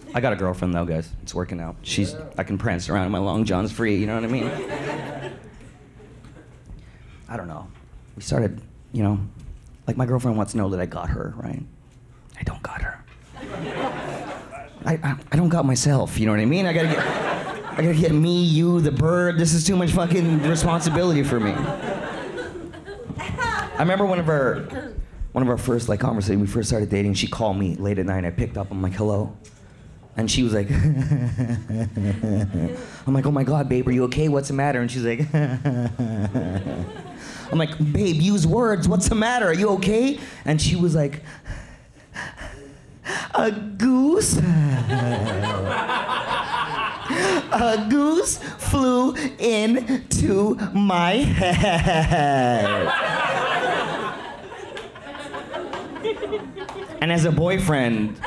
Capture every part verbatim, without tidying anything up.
I got a girlfriend though, guys. It's working out. She's, I can prance around in my long johns free, you know what I mean? I don't know. We started, you know, like my girlfriend wants to know that I got her, right? I don't got her. I, I, I don't got myself, you know what I mean? I gotta get, I gotta get me, you, the bird. This is too much fucking responsibility for me. I remember one of our, one of our first like conversations, we first started dating, she called me late at night, I picked up, I'm like, hello. And she was like, I'm like, oh my God, babe, are you okay? What's the matter? And she's like, I'm like, babe, use words, what's the matter? Are you okay? And she was like, a goose? A goose flew into my head. And as a boyfriend,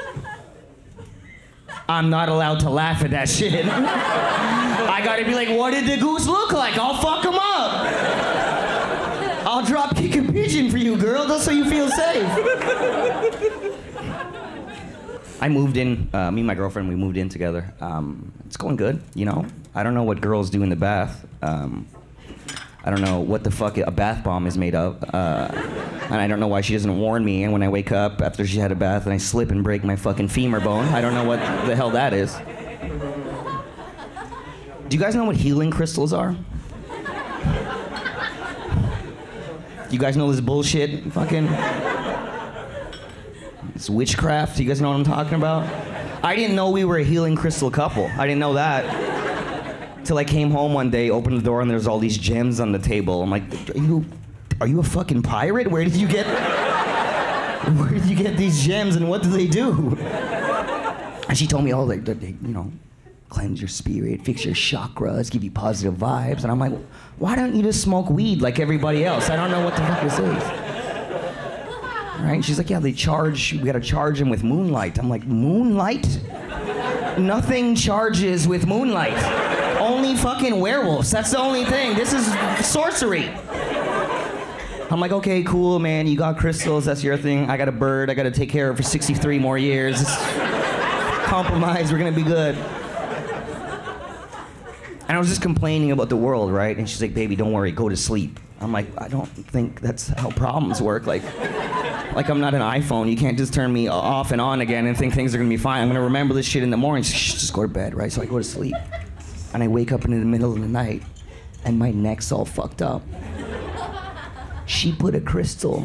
I'm not allowed to laugh at that shit. I gotta be like, what did the goose look like? I'll fuck him up. I'll drop kick a pigeon for you, girl, just so you feel safe. I moved in, uh, me and my girlfriend, we moved in together. Um, it's going good, you know? I don't know what girls do in the bath. Um, I don't know what the fuck a bath bomb is made of. Uh, and I don't know why she doesn't warn me, and when I wake up after she had a bath and I slip and break my fucking femur bone, I don't know what the hell that is. Do you guys know what healing crystals are? You guys know this bullshit? Fucking... It's witchcraft. You guys know what I'm talking about? I didn't know we were a healing crystal couple. I didn't know that. Till I came home one day, opened the door, and there's all these gems on the table. I'm like, are you, are you a fucking pirate? Where did you get, where did you get these gems, and what do they do? And she told me, oh, they, they, you know, cleanse your spirit, fix your chakras, give you positive vibes. And I'm like, why don't you just smoke weed like everybody else? I don't know what the fuck this is. Right? She's like, yeah, they charge, we gotta charge them with moonlight. I'm like, moonlight? Nothing charges with moonlight. Only fucking werewolves, that's the only thing. This is sorcery. I'm like, okay, cool, man, you got crystals, that's your thing. I got a bird, I gotta take care of for sixty-three more years. Compromise, we're gonna be good. And I was just complaining about the world, right? And she's like, baby, don't worry, go to sleep. I'm like, I don't think that's how problems work. Like, like I'm not an iPhone. You can't just turn me off and on again and think things are gonna be fine. I'm gonna remember this shit in the morning. Shh, just go to bed, right? So I go to sleep. And I wake up in the middle of the night, and my neck's all fucked up. She put a crystal.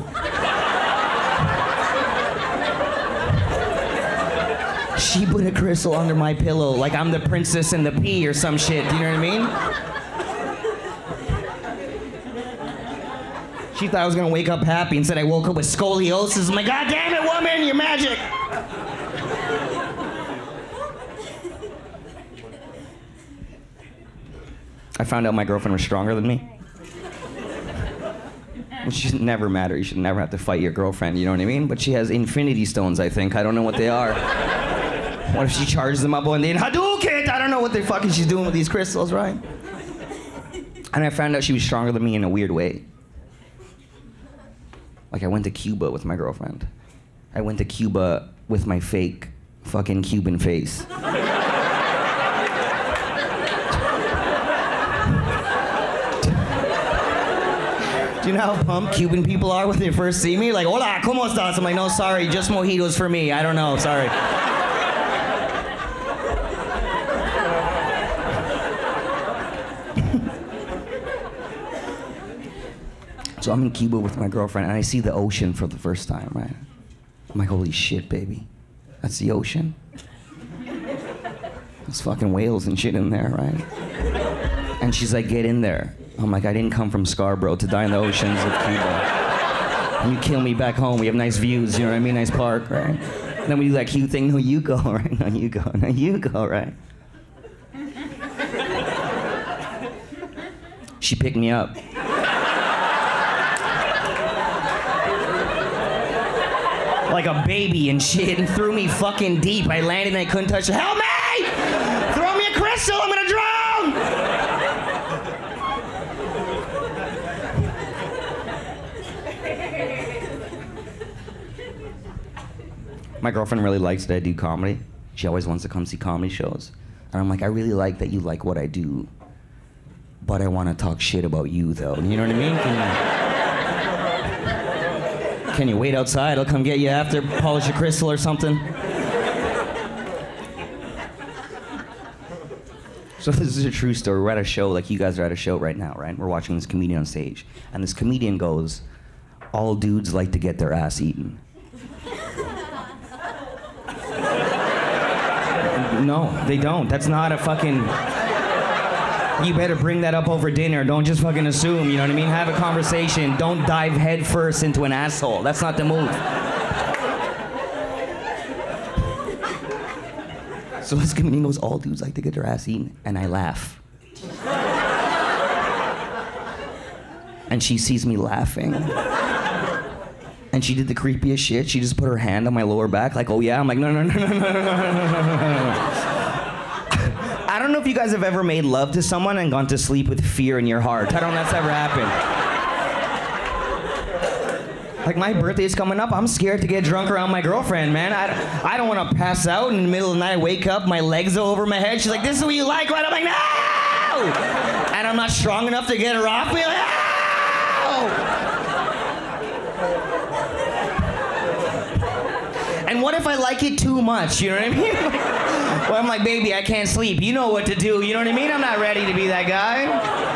She put a crystal under my pillow, like I'm the princess and the pea or some shit, do you know what I mean? She thought I was gonna wake up happy, instead I woke up with scoliosis. I'm like, God damn it, woman, you're magic! I found out my girlfriend was stronger than me. Which should never matter, you should never have to fight your girlfriend, you know what I mean? But she has infinity stones, I think, I don't know what they are. What if she charges them up one day and Hadouken? I don't know what the fuck she's doing with these crystals, right? And I found out she was stronger than me in a weird way. Like I went to Cuba with my girlfriend. I went to Cuba with my fake fucking Cuban face. Do you know how pumped Cuban people are when they first see me? Like, hola, ¿cómo estás? I'm like, no, sorry, just mojitos for me. I don't know, sorry. So I'm in Cuba with my girlfriend, and I see the ocean for the first time, right? I'm like, holy shit, baby. That's the ocean? There's fucking whales and shit in there, right? And she's like, get in there. I'm like, I didn't come from Scarborough to die in the oceans of Cuba. And you kill me back home, we have nice views, you know what I mean? Nice park, right? And then we do that cute thing, no, you go, right? No, you go, no, you go, right? She picked me up. Like a baby and shit, and threw me fucking deep. I landed and I couldn't touch it. Help me! Throw me a crystal, I'm gonna drown! My girlfriend really likes that I do comedy. She always wants to come see comedy shows. And I'm like, I really like that you like what I do, but I want to talk shit about you, though. You know what I mean? Can you, can you wait outside? I'll come get you after, polish a crystal or something. So this is a true story. We're at a show, like you guys are at a show right now, right? We're watching this comedian on stage, and this comedian goes, all dudes like to get their ass eaten. No, they don't. That's not a fucking... You better bring that up over dinner. Don't just fucking assume, you know what I mean? Have a conversation. Don't dive head first into an asshole. That's not the move. So this comedian goes, all dudes like to get their ass eaten, and I laugh. And she sees me laughing. And she did the creepiest shit. She just put her hand on my lower back, like, oh yeah? I'm like, no, no, no, no, no, no, no, no. I don't know if you guys have ever made love to someone and gone to sleep with fear in your heart. I don't know if that's ever happened. Like, my birthday's coming up. I'm scared to get drunk around my girlfriend, man. I, I don't want to pass out in the middle of the night, wake up, my legs are over my head. She's like, this is what you like, right? I'm like, no! And I'm not strong enough to get her off me. Like, no! And what if I like it too much? You know what I mean? Well, I'm like, baby, I can't sleep. You know what to do. You know what I mean? I'm not ready to be that guy.